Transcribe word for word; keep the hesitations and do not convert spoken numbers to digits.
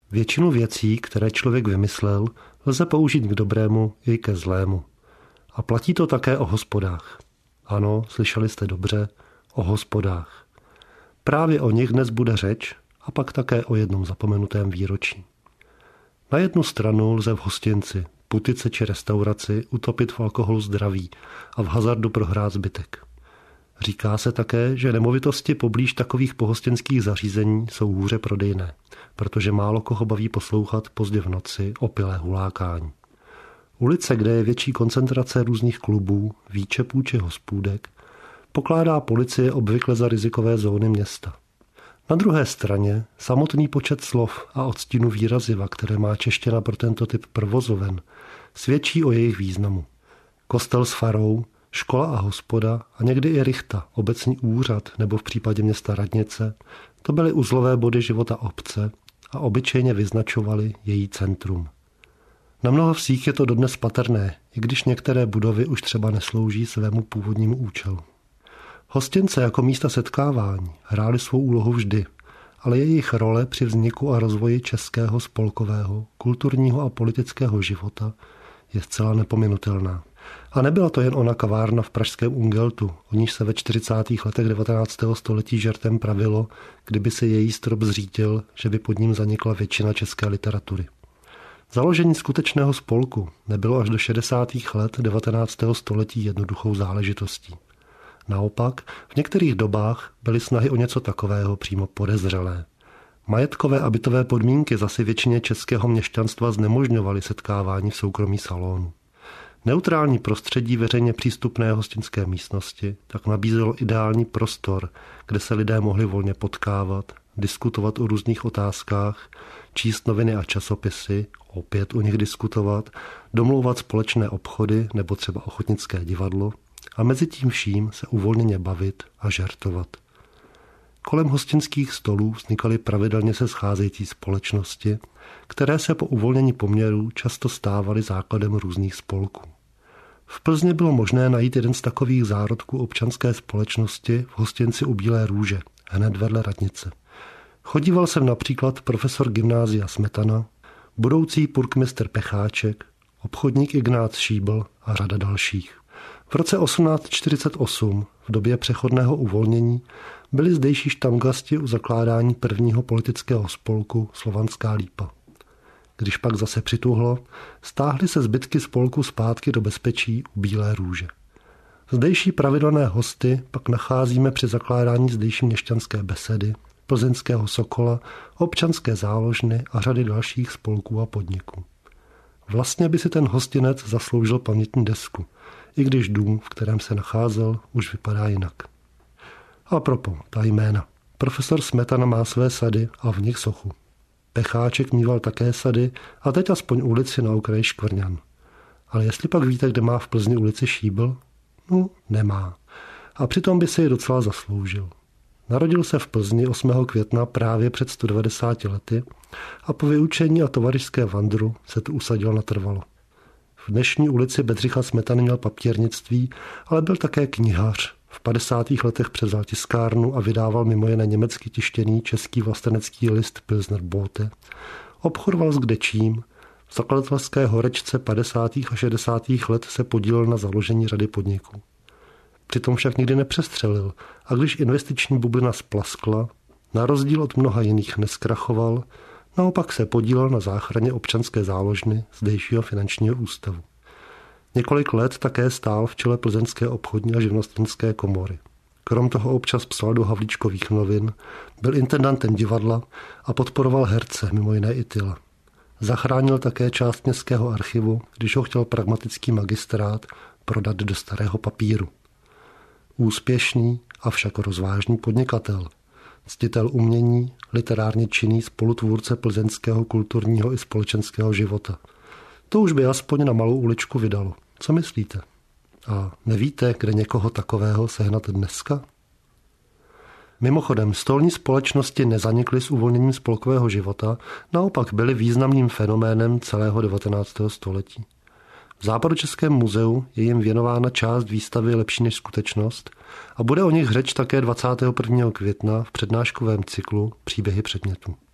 Většinu věcí, které člověk vymyslel, lze použít k dobrému i ke zlému. A platí to také o hospodách. Ano, slyšeli jste dobře, o hospodách. Právě o nich dnes bude řeč a pak také o jednom zapomenutém výročí. Na jednu stranu lze v hostinci, putice či restauraci utopit v alkoholu zdraví a v hazardu prohrát zbytek. Říká se také, že nemovitosti poblíž takových pohostinských zařízení jsou hůře prodejné, protože málo koho baví poslouchat pozdě v noci opilé hulákání. Ulice, kde je větší koncentrace různých klubů, výčepů či hospůdek, pokládá policie obvykle za rizikové zóny města. Na druhé straně samotný počet slov a odstínu výraziva, které má čeština pro tento typ provozoven, svědčí o jejich významu. Kostel s farou, škola a hospoda a někdy i rychta, obecní úřad nebo v případě města radnice, to byly uzlové body života obce a obyčejně vyznačovaly její centrum. Na mnoha vsích je to dodnes patrné, i když některé budovy už třeba neslouží svému původnímu účelu. Hostince jako místa setkávání hrály svou úlohu vždy, ale jejich role při vzniku a rozvoji českého spolkového, kulturního a politického života je zcela nepominutelná. A nebyla to jen ona kavárna v pražském Ungeltu, o níž se ve čtyřicátých letech devatenáctého století žertem pravilo, kdyby se její strop zřítil, že by pod ním zanikla většina české literatury. Založení skutečného spolku nebylo až do šedesátých let devatenáctého století jednoduchou záležitostí. Naopak, v některých dobách byly snahy o něco takového přímo podezřelé. Majetkové a bytové podmínky zase většině českého měšťanstva znemožňovaly setkávání v soukromí salonu. Neutrální prostředí veřejně přístupné hostinské místnosti tak nabízelo ideální prostor, kde se lidé mohli volně potkávat, diskutovat o různých otázkách, číst noviny a časopisy, opět o nich diskutovat, domlouvat společné obchody nebo třeba ochotnické divadlo a mezi tím vším se uvolněně bavit a žertovat. Kolem hostinských stolů vznikaly pravidelně se scházející společnosti, které se po uvolnění poměrů často stávaly základem různých spolků. V Plzni bylo možné najít jeden z takových zárodků občanské společnosti v hostinci u Bílé růže, hned vedle radnice. Chodíval sem například profesor gymnázia Smetana, budoucí purkmistr Pecháček, obchodník Ignác Šíbl a řada dalších. V roce osmnáct čtyřicet osm, v době přechodného uvolnění, byli zdejší štamgasti u zakládání prvního politického spolku Slovanská lípa. Když pak zase přituhlo, stáhly se zbytky spolku zpátky do bezpečí u Bílé růže. Zdejší pravidelné hosty pak nacházíme při zakládání zdejší měšťanské besedy, plzeňského Sokola, občanské záložny a řady dalších spolků a podniků. Vlastně by si ten hostinec zasloužil pamětní desku, i když dům, v kterém se nacházel, už vypadá jinak. A propo, ta jména. Profesor Smetana má své sady a v nich sochu. Pecháček mýval také sady a teď aspoň ulici na okraji Škvrňan. Ale jestli pak víte, kde má v Plzni ulici Šíbl? No, nemá. A přitom by si ji docela zasloužil. Narodil se v Plzni osmého května právě před sto devadesáti lety a po vyučení a tovaryšské vandru se tu usadil natrvalo. V dnešní ulici Bedřicha Smetany měl papírnictví, ale byl také knihař. V padesátých letech převzal tiskárnu a vydával mimo jiné německy tištěný český vlastenecký list Pilsner Bote. Obchodoval s kdečím. V zakladatelské horečce padesátých a šedesátých let se podílel na založení řady podniků. Přitom však nikdy nepřestřelil a když investiční bublina splaskla, na rozdíl od mnoha jiných neskrachoval, naopak se podílel na záchraně občanské záložny zdejšího finančního ústavu. Několik let také stál v čele plzeňské obchodní a živnostenské komory. Krom toho občas psal do Havlíčkových novin, byl intendantem divadla a podporoval herce, mimo jiné i Tyla. Zachránil také část městského archivu, když ho chtěl pragmatický magistrát prodat do starého papíru. Úspěšný, avšak rozvážný podnikatel, ctitel umění, literárně činný spolutvůrce plzeňského kulturního i společenského života. To už by aspoň na malou uličku vydalo. Co myslíte? A nevíte, kde někoho takového sehnat dneska? Mimochodem, stolní společnosti nezanikly s uvolněním spolkového života, naopak byly významným fenoménem celého devatenáctého století. V Západočeském muzeu je jim věnována část výstavy Lepší než skutečnost a bude o nich řeč také dvacátého prvního května v přednáškovém cyklu Příběhy předmětů.